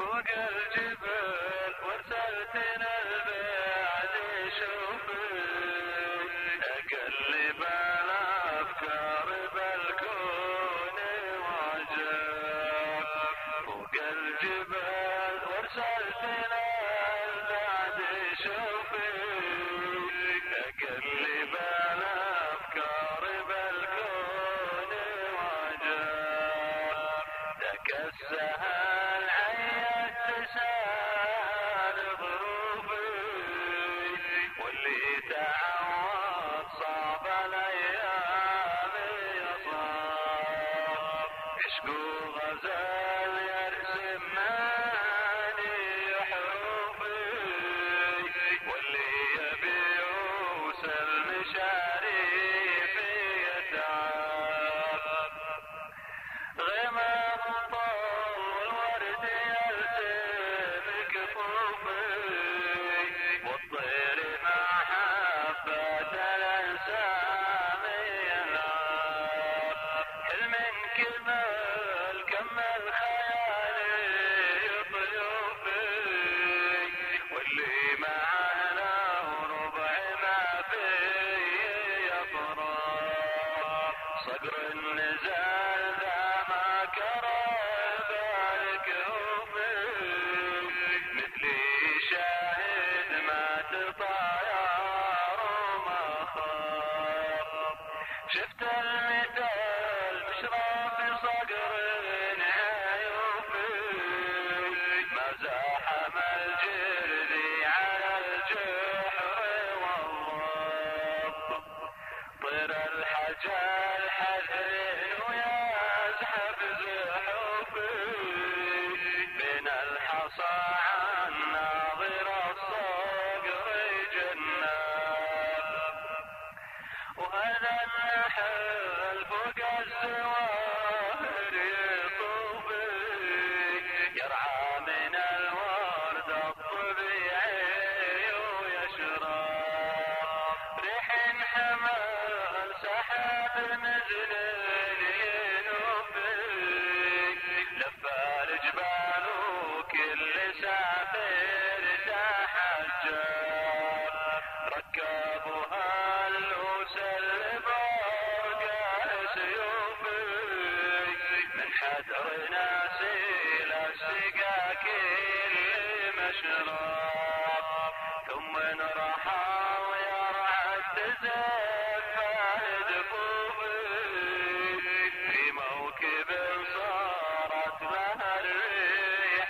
فوق الجبل وارسلتنا البعد شوفي اقلب الافكار بالكون وعجب فوق الجبل وارسلتنا البعد شوفي اقلب الافكار بالكون وعجب ذاك السهل عيت تسال ظروفي واللي تعود صعب الايام يصاب عشق وغزال يرسم معاني حروفي واللي يبي يوصل مشاريفي يتعب غمام طول والورد يرسم كفوفي والطير مع حبات الانسام يلعب حلم كمل كمل خيالي طيوفي واللي معه له ربع ما فيه يطرب صقر النزال ذا ما كرب الكوفي مثلي شاهد ما تطاير وما خاف شفت المثال مشرف صقر عيوفي ما زاحم الجرذي على الجحر والرب طير الحجال حذر ويزحف زحوفي بين الحصى عن ناظر الصقر جناب وهذا النحل فوق الزواهر يطوفي يرعى من الورد الطبيعي ويشرب ريح حمل سحاب نزل ينوفي لف الجبال وكل سافر تحجب ركبوها اللوس الفوق سيوفي من حذر ناسي للسقا كل مشرب ثم انرحى ويرعى التزف دفوفي في موكب صارت لها الريح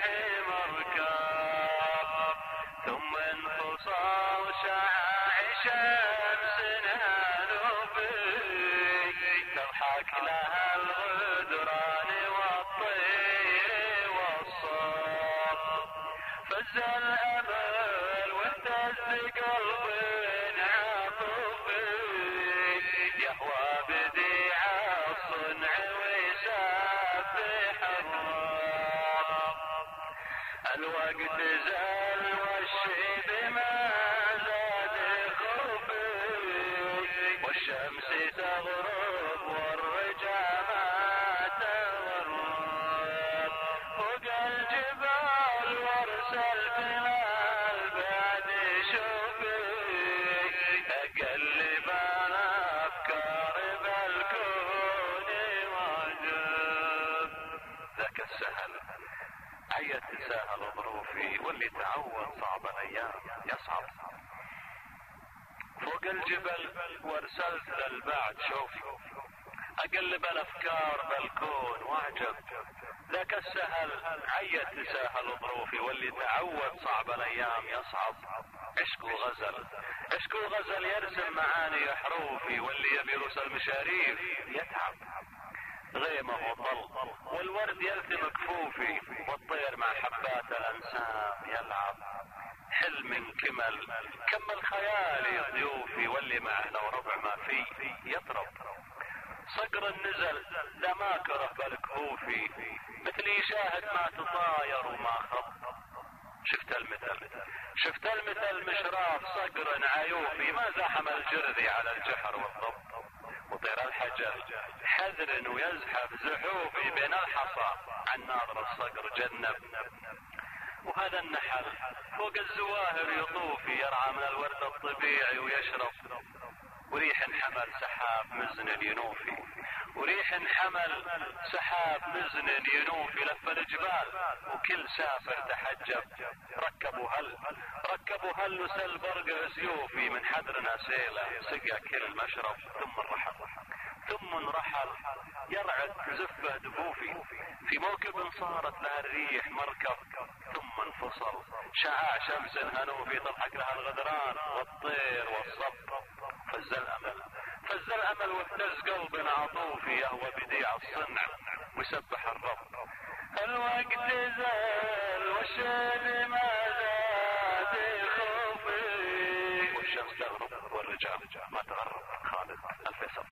مركب ثم انفصى وشع شمس هانوفي تضحك لها الغدران والطير والصب فز الامل واهتز قلب عاطفي يهوى بديع الصنع ويسبح الرب الوقت زال والشيب ما زاد خوفي والشمس تغرب والرجا ما تغرب فوق الجبال وارسلت البعد شوفي اقلب الافكار بالكون وعجب ذاك السهل عيت تساهل ظروفي واللي تعود صعب الايام يصعب فوق الجبل وارسلت للبعد شوفي اقلب الافكار بالكون واعجب ذاك السهل عيت تساهل ظروفي واللي تعود صعب الايام يصعب عشق وغزل يرسم معاني حروفي واللي يبي يرسل مشاريف يتعب غيمه وطل والورد يلتم كفوفي والطير مع حبات الانسام يلعب حلم كمل خيالي ضيوفي واللي معه لو ربع ما فيه يطرب صقر النزل ذا ما كره بالكهوفي مثلي شاهد ما تطاير وما خط شفت المثل مشراف صقر عيوفي ما زحم الجرذي على الجحر والضب وطير الحجر حذر ويزحف زحوفي بين الحصى عن ناظر الصقر جنب وهذا النحل فوق الزواهر يطوف يرعى من الورد الطبيعي ويشرب، وريح حمل سحاب مزن ينوفي، وريح حمل سحاب مزن ينوفي لف الجبال، وكل سافر تحجب ركبوا هل وسل برق سيوفي، من حدرنا سيله سقى كل مشرب ثم رحل يرعد زفه دفوفي، في موكب صارت له الريح مركب، ثم انفصل شعاع شمس هنوفي، تضحك لها الغدران والطير والصب، فز الامل واهتز قلب عطوفي، يهوى بديع الصنع ويسبح الرب. الوقت زال والشيب ما زاد خوفي، والشمس تغرب والرجال ما تغرب. خالد الفيصل.